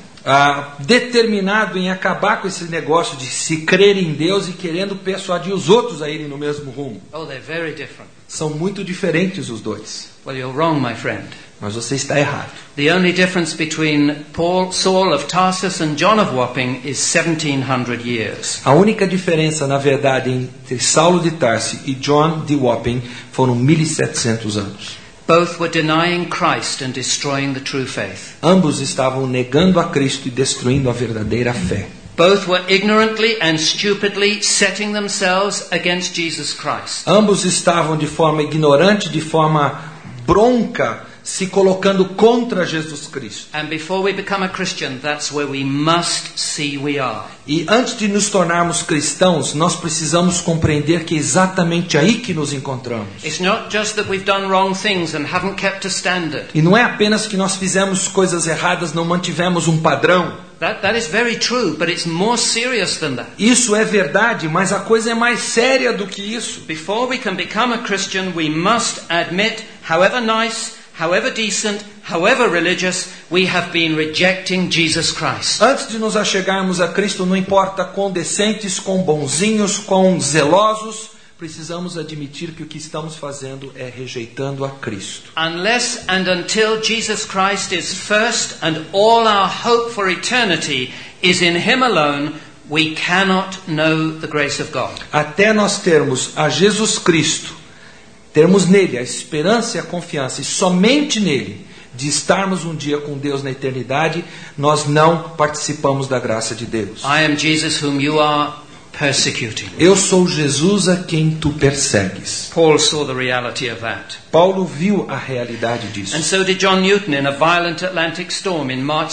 Determinado em acabar com esse negócio de se crer em Deus e querendo persuadir os outros a irem no mesmo rumo. Oh, they're very different. São muito diferentes os dois. Well, you're wrong, my friend. Mas você está errado. The only difference between Saul of Tarsus and John of Wapping is 1700 years. A única diferença, na verdade, entre Saulo de Tarso e John de Wapping foram 1700 anos. Both were denying Christ and destroying the true faith. Ambos estavam negando a Cristo e destruindo a verdadeira fé. Both were ignorantly and stupidly setting themselves against Jesus Christ. Ambos estavam de forma ignorante, de forma bronca, se colocando contra Jesus Cristo. And before we become a Christian, that's where we must see we are. E antes de nos tornarmos cristãos, nós precisamos compreender que é exatamente aí que nos encontramos. It's not just that we've done wrong things and haven't kept a standard. E não é apenas que nós fizemos coisas erradas, não mantivemos um padrão. That is very true, but it's more serious than that. Isso é verdade, mas a coisa é mais séria do que isso. Before we can become a Christian, we must admit, however nice, however decent, however religious, we have been rejecting Jesus Christ. Antes de nos achegarmos a Cristo, não importa quão decentes, quão bonzinhos, quão zelosos, precisamos admitir que o que estamos fazendo é rejeitando a Cristo. Unless and until Jesus Christ is first and all our hope for eternity is in Him alone, we cannot know the grace of God. Até nós termos a Jesus Cristo, termos nele a esperança e a confiança, e somente nele, de estarmos um dia com Deus na eternidade, nós não participamos da graça de Deus. I am Jesus whom you are persecuting. Eu sou Jesus a quem tu persegues. Paul saw the reality of that. Paulo viu a realidade disso. And so did John Newton in a violent Atlantic storm in March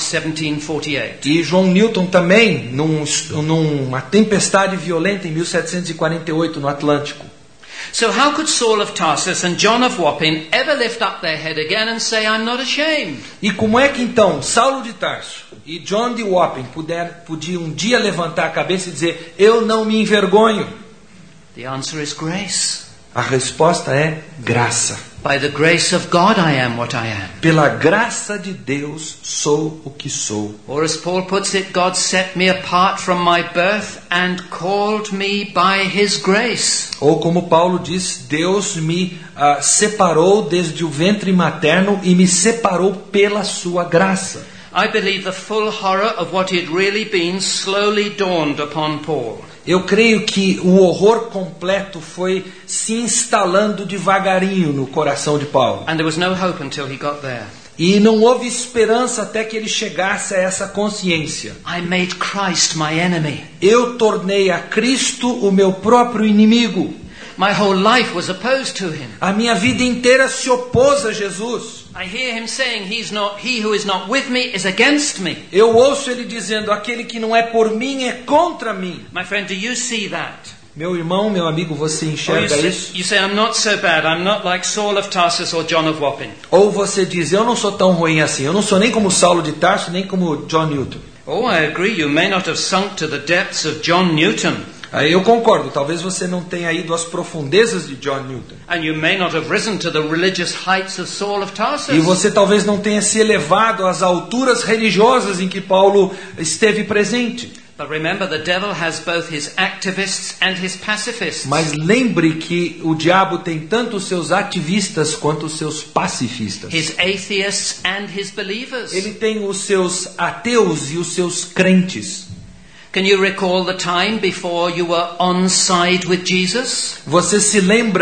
1748. E John Newton também, numa tempestade violenta em 1748 no Atlântico. So how could Saul of Tarsus and John of Wapping ever lift up their head again and say, I'm not ashamed? E como é que então Saulo de Tarso e John de Wapping podiam um dia levantar a cabeça e dizer, eu não me envergonho? The answer is grace. A resposta é graça. By the grace of God I am what I am. Pela graça de Deus sou o que sou. Or as Paul puts it, God set me apart from my birth and called me by His grace. Ou como Paulo diz, Deus me separou desde o ventre materno e me separou pela sua graça. I believe the full horror of what he had really been slowly dawned upon Paul. Eu creio que o horror completo foi se instalando devagarinho no coração de Paulo. And there was no hope until he got there. E não houve esperança até que ele chegasse a essa consciência. I made Christ my enemy. Eu tornei a Cristo o meu próprio inimigo. My whole life was opposed to him. A minha vida inteira se opôs a Jesus. I hear him saying, he who is not with me is against me. Eu ouço ele dizendo, aquele que não é por mim é contra mim. My friend, do you see that? Meu irmão, meu amigo, você enxerga isso? You say, I'm not so bad. I'm not like Saul of Tarsus or John of Wapping. Ou você diz, eu não sou tão ruim assim. Eu não sou nem como Saulo de Tarso, nem como John Newton. Oh, I agree. You may not have sunk to the depths of John Newton. Eu concordo, talvez você não tenha ido às profundezas de John Newton. And you may not have risen to the religious heights of Saul of Tarsus. E você talvez não tenha se elevado às alturas religiosas em que Paulo esteve presente. But remember, the devil has both his activists and his pacifists. Mas lembre que o diabo tem tanto os seus ativistas quanto os seus pacifistas. His atheists and his believers. Ele tem os seus ateus e os seus crentes. Can you recall the time before you were on side with Jesus? Você se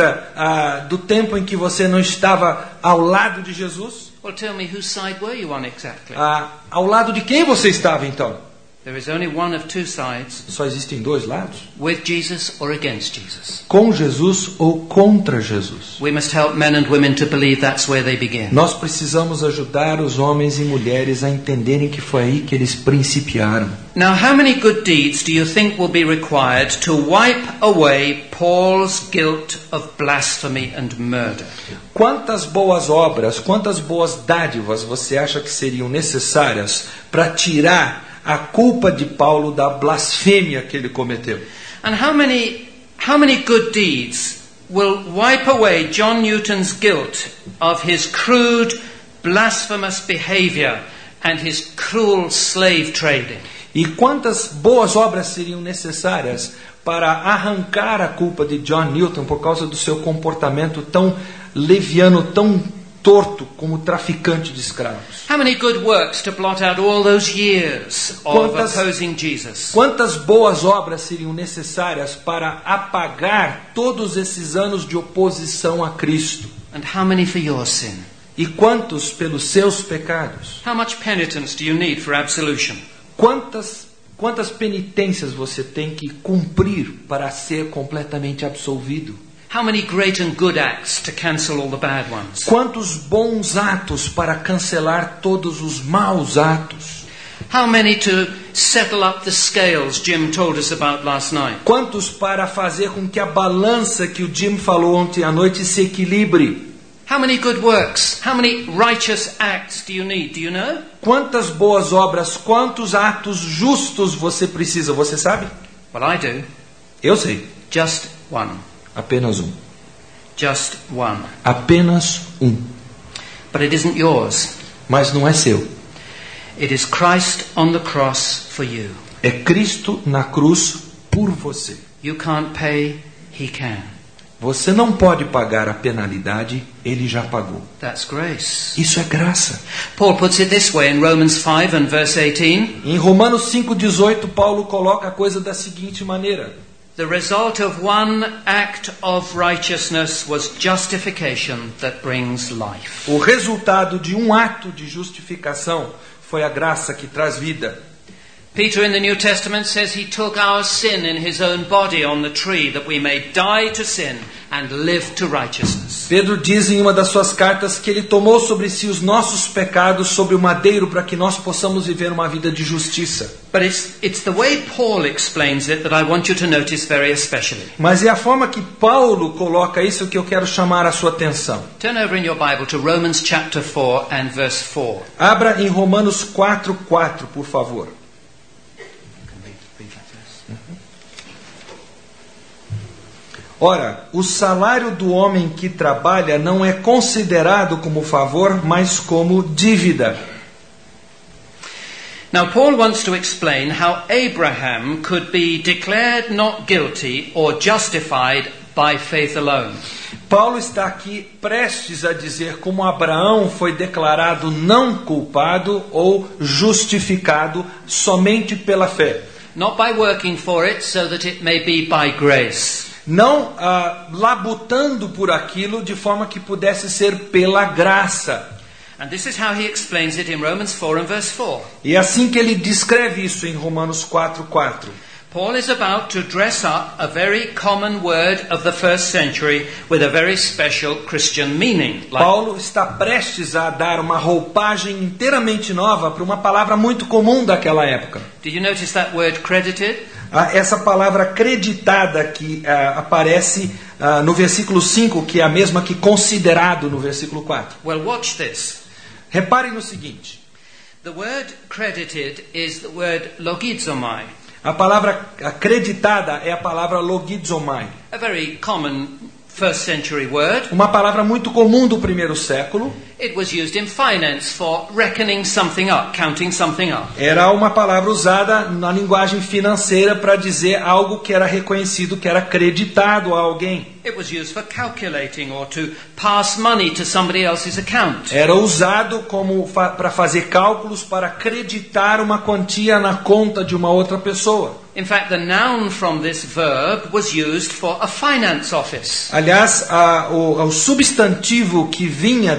lembra do tempo em que você não estava ao lado de Jesus? Well, tell me, whose side were you on exactly? Ao lado de quem você estava então? There is only one of two sides, Só existem dois lados: with Jesus or against Jesus. com Jesus ou contra Jesus. We must help men and women to believe that's where they begin. Nós precisamos ajudar os homens e mulheres a entenderem que foi aí que eles principiaram. Now, how many good deeds do you think will be required to wipe away Paul's guilt of blasphemy and murder? Quantas boas obras, quantas boas dádivas você acha que seriam necessárias para tirar a culpa de Paulo da blasfêmia que ele cometeu? And how many good deeds will wipe away John Newton's guilt of his crude, blasphemous behavior and his cruel slave trading? E quantas boas obras seriam necessárias para arrancar a culpa de John Newton por causa do seu comportamento tão leviano, tão torto como traficante de escravos? How many good works to blot out all those years of opposing Jesus? Quantas boas obras seriam necessárias para apagar todos esses anos de oposição a Cristo? And how many for your sin? E quantos pelos seus pecados? How much penitence do you need for absolution? Quantas penitências você tem que cumprir para ser completamente absolvido? How many great and good acts to cancel all the bad ones? Quantos bons atos para cancelar todos os maus atos? How many to settle up the scales Jim told us about last night? Quantos para fazer com que a balança que o Jim falou ontem à noite se equilibre? How many good works? How many righteous acts do you need? Do you know? Quantas boas obras, quantos atos justos você precisa? Você sabe? Well, I do. Eu sei. Just one. Apenas um. Just one. Apenas um. But it isn't yours. Mas não é seu. It is Christ on the cross for you. É Cristo na cruz por você. You can't pay, He can. Você não pode pagar a penalidade, Ele já pagou. That's grace. Isso é graça. Paul puts it this way in Romans 5 and verse 18. Em Romanos 5,18, Paulo coloca a coisa da seguinte maneira: The result of one act of righteousness was justification that brings life. O resultado de um ato de justificação foi a graça que traz vida. Peter in the New Testament says he took our sin in his own body on the tree that we may die to sin and live to righteousness. Pedro diz em uma das suas cartas que ele tomou sobre si os nossos pecados sobre o madeiro para que nós possamos viver uma vida de justiça. But it's the way Paul explains it that I want you to notice very especially. Mas é a forma que Paulo coloca isso que eu quero chamar a sua atenção. Turn over in your Bible to Romans chapter 4 and verse 4. Abra em Romanos 4:4, por favor. Ora, o salário do homem que trabalha não é considerado como favor, mas como dívida. Now Paul wants to explain how Abraham could be declared not guilty or justified by faith alone. Paulo está aqui prestes a dizer como Abraão foi declarado não culpado ou justificado somente pela fé. Not by working for it so that it may be by grace. Não labutando por aquilo de forma que pudesse ser pela graça. And this is how he explains it in Romans 4 and verse 4. E é assim que ele descreve isso em Romanos 4:4. Paul is about to dress up a very common word of the first century with a very special Christian meaning. Paulo está prestes a dar uma roupagem inteiramente nova para uma palavra muito comum daquela época. Did you notice that word credited? Essa palavra acreditada que aparece no versículo 5, que é a mesma que considerado no versículo 4. Well, watch this. Reparem no seguinte. The word credited is the word logizomai. A palavra acreditada é a palavra logizomai. A very common first century word. Uma palavra muito comum do primeiro século. It was used in finance for reckoning something up, counting something up. Era uma palavra usada na linguagem financeira para dizer algo que era reconhecido, que era acreditado a alguém. It was used for calculating or to pass money to somebody else's account. Era usado como para fazer cálculos para acreditar uma quantia na conta de uma outra pessoa. In fact, the noun from this verb was used for a finance office. Aliás, o substantivo que vinha desse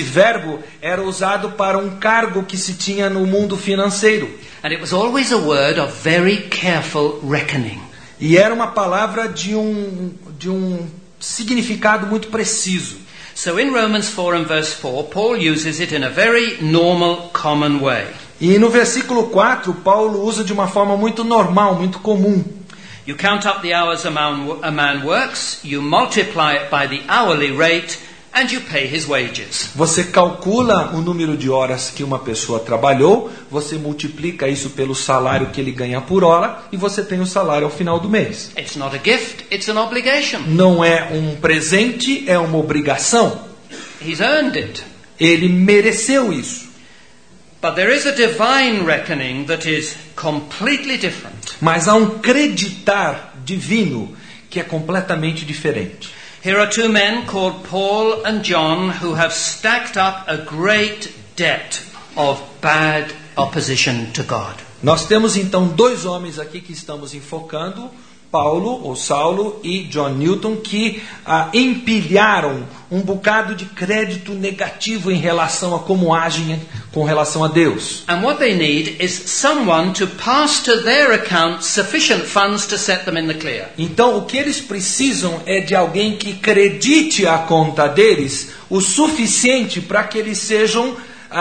verbo era usado para um cargo que se tinha no mundo financeiro. And it was always a word of very careful reckoning. E era uma palavra de um significado muito preciso. So in Romans 4 and verse 4, Paul uses it in a very normal, common way. E no versículo 4, Paulo usa de uma forma muito normal, muito comum. You count up the hours a man works, you multiply it by the hourly rate, and you pay his wages. Você calcula o número de horas que uma pessoa trabalhou, você multiplica isso pelo salário que ele ganha por hora e você tem o salário ao final do mês. It's not a gift, it's an obligation. Não é um presente, é uma obrigação. He's earned it. Ele mereceu isso. But there is a divine reckoning that is completely different. Mas há um creditar divino que é completamente diferente. Here are two men called Paul and John who have stacked up a great debt of bad opposition to God. Nós temos então dois homens aqui que estamos enfocando, Paulo ou Saulo e John Newton, que empilharam um bocado de crédito negativo em relação a como agem com relação a Deus. And what they need is someone to pass to their account sufficient funds to set them in the clear. Então o que eles precisam é de alguém que credite a conta deles o suficiente para que eles sejam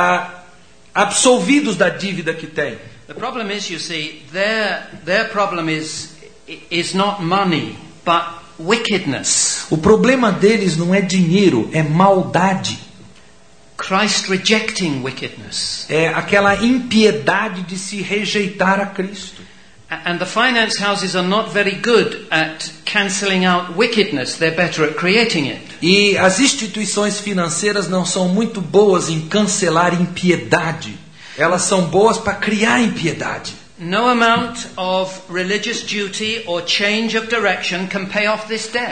absolvidos da dívida que têm. The problem is, you see, their problem is not money, but wickedness. O problema deles não é dinheiro, é maldade. Christ rejecting wickedness. É aquela impiedade de se rejeitar a Cristo. And the finance houses are not very good at cancelling out wickedness. They're better at creating it. E as instituições financeiras não são muito boas em cancelar impiedade. Elas são boas para criar impiedade. No amount of religious duty or change of direction can pay off this debt.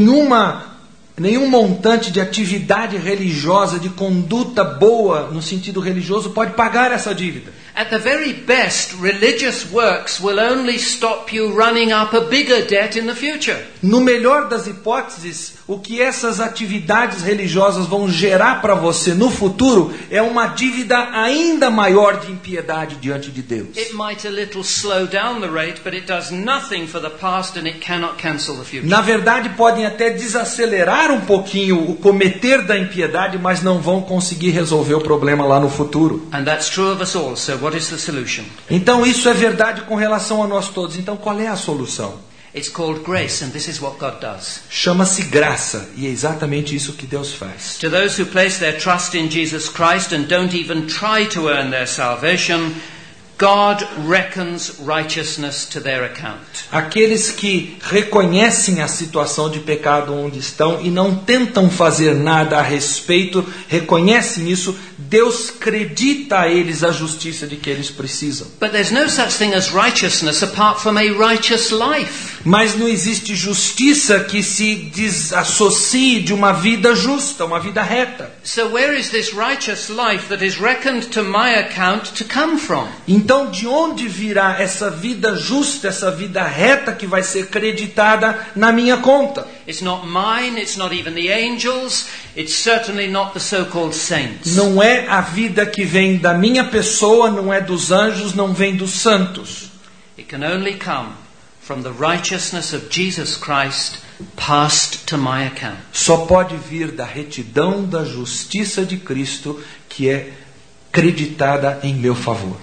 Nenhum montante de atividade religiosa, de conduta boa no sentido religioso pode pagar essa dívida. At the very best, religious works will only stop you running up a bigger debt in the future. No melhor das hipóteses, o que essas atividades religiosas vão gerar para você no futuro é uma dívida ainda maior de impiedade diante de Deus. It might a little slow down the rate, but it does nothing for the past and it cannot cancel the future. Na verdade, podem até desacelerar um pouquinho o cometer da impiedade, mas não vão conseguir resolver o problema lá no futuro. And that's true of us all. So what is the solution? Então isso é verdade com relação a nós todos. Então qual é a solução? It's called grace, and this is what God does. Chama-se graça, e é exatamente isso que Deus faz. To those who place their trust in Jesus Christ and don't even try to earn their salvation, God reckons righteousness to their account. Aqueles que reconhecem a situação de pecado onde estão e não tentam fazer nada a respeito, reconhecem isso, Deus credita a eles a justiça de que eles precisam. But there's no such thing as righteousness apart from a righteous life. Mas não existe justiça que se desassocie de uma vida justa, uma vida reta. So where is this righteous life that is reckoned to my account to come from? Então, de onde virá essa vida justa, essa vida reta que vai ser creditada na minha conta? It's not mine, it's not even the angels, it's certainly not the so-called saints. Não é a vida que vem da minha pessoa, não é dos anjos, não vem dos santos. It can only come from the righteousness of Jesus Christ passed to my account. Só pode vir da retidão da justiça de Cristo que é creditada em meu favor.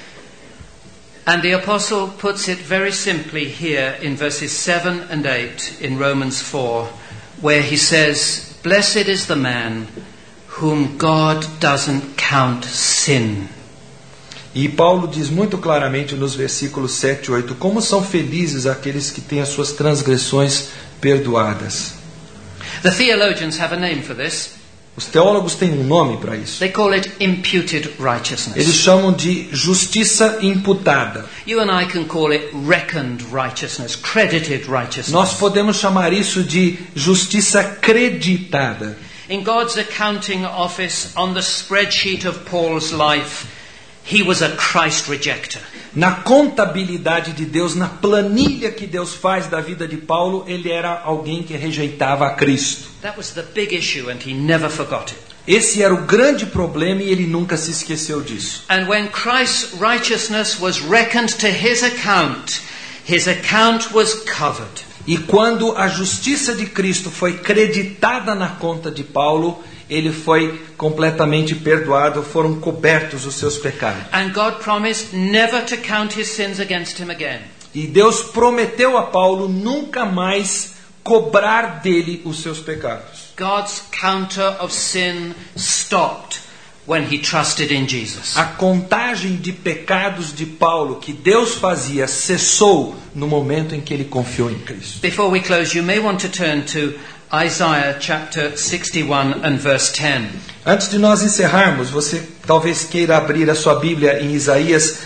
And the apostle puts it very simply here in verses 7 and 8 in Romans 4, where he says, "Blessed is the man whom God doesn't count sin." E Paulo diz muito claramente nos versículos 7 e 8, como são felizes aqueles que têm as suas transgressões perdoadas. The theologians have a name for this. Os teólogos têm um nome para isso. They call it imputed righteousness. Eles chamam de justiça imputada. You and I can call it reckoned righteousness, credited righteousness. Nós podemos chamar isso de justiça creditada. In God's accounting office, on the spreadsheet of Paul's life, he was a Christ rejecter. Na contabilidade de Deus, na planilha que Deus faz da vida de Paulo, ele era alguém que rejeitava a Cristo. That was the big issue and he never forgot it. Esse era o grande problema e ele nunca se esqueceu disso. And when Christ's righteousness was reckoned to his account was covered. E quando a justiça de Cristo foi creditada na conta de Paulo, ele foi completamente perdoado, foram cobertos os seus pecados. And God promised never to count his sins against him again. E Deus prometeu a Paulo nunca mais cobrar dele os seus pecados. God's counter of sin stopped when he trusted in Jesus. A contagem de pecados de Paulo que Deus fazia cessou no momento em que ele confiou em Cristo. Before we close, you may want to turn to Isaiah chapter 61 and verse 10. Antes de nós encerrarmos, você talvez queira abrir a sua Bíblia em Isaías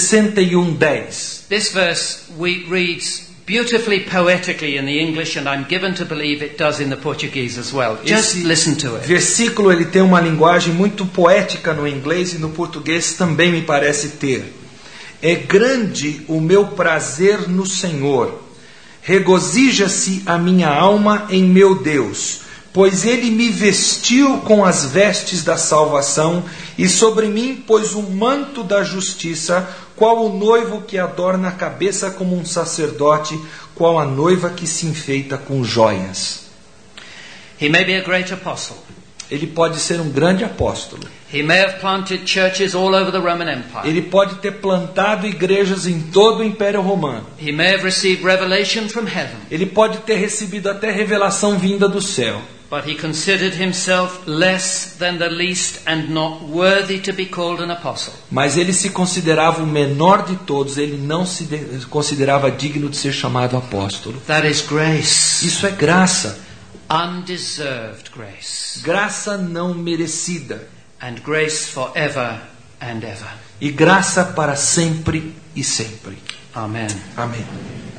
61:10. This verse reads beautifully poetically in the English, and I'm given to believe it does in the Portuguese as well. Just listen to it. Versículo ele tem uma linguagem muito poética no inglês e no português também me parece ter. É grande o meu prazer no Senhor. Regozija-se a minha alma em meu Deus, pois ele me vestiu com as vestes da salvação e sobre mim pôs o manto da justiça, qual o noivo que adorna a cabeça como um sacerdote, qual a noiva que se enfeita com joias. He may be a great apostle. Ele pode ser um grande apóstolo. He may have planted churches all over the Roman Empire. Ele pode ter plantado igrejas em todo o Império Romano. He may have received revelation from heaven. Ele pode ter recebido até revelação vinda do céu. But he considered himself less than the least and not worthy to be called an apostle. Mas ele se considerava o menor de todos, ele não se considerava digno de ser chamado apóstolo. That is grace. Isso é graça. Undeserved grace. Graça não merecida. And grace forever and ever. E graça para sempre e sempre. Amen. Amém.